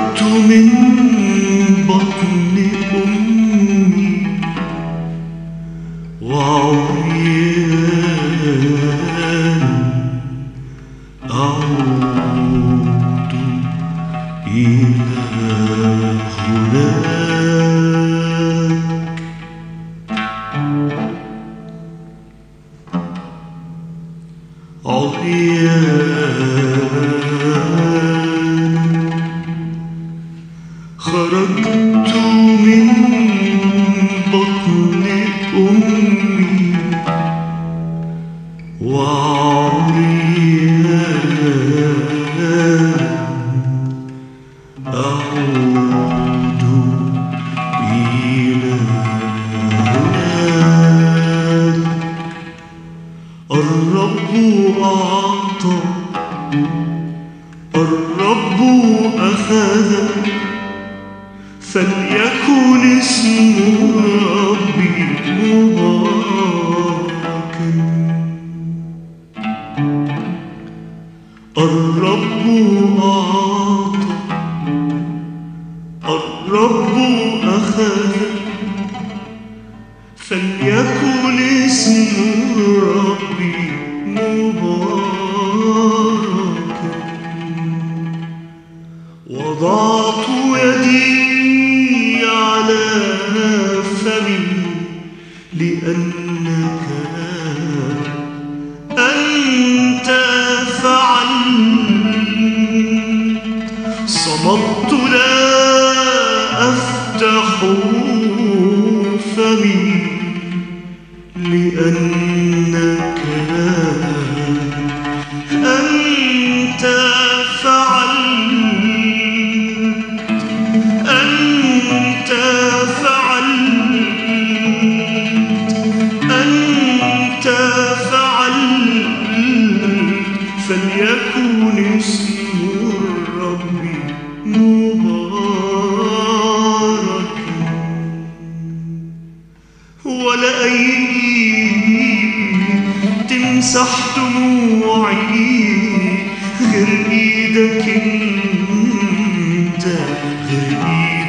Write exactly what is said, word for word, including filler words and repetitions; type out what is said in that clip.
خرجت من بطن أمي وعريان أعود إلى هناك. عريان خرجت من بطن أمي وعريان أعود إلى هناك. الرب أعطى الرب أخذ فليكن اسم ربي مباركا. الرب أعطى الرب أخذ فليكن اسم ربي مباركا. وضعت يدي على فمي لأنك أنت فعلت. صمت لا أفتح فمي لأنك أنت فعلت. أنت فعلت. أنت فعلت. فليكن اسم الرب مباركا. ولأيدي تمسح دموعي غير إيدك انت، غير إيدك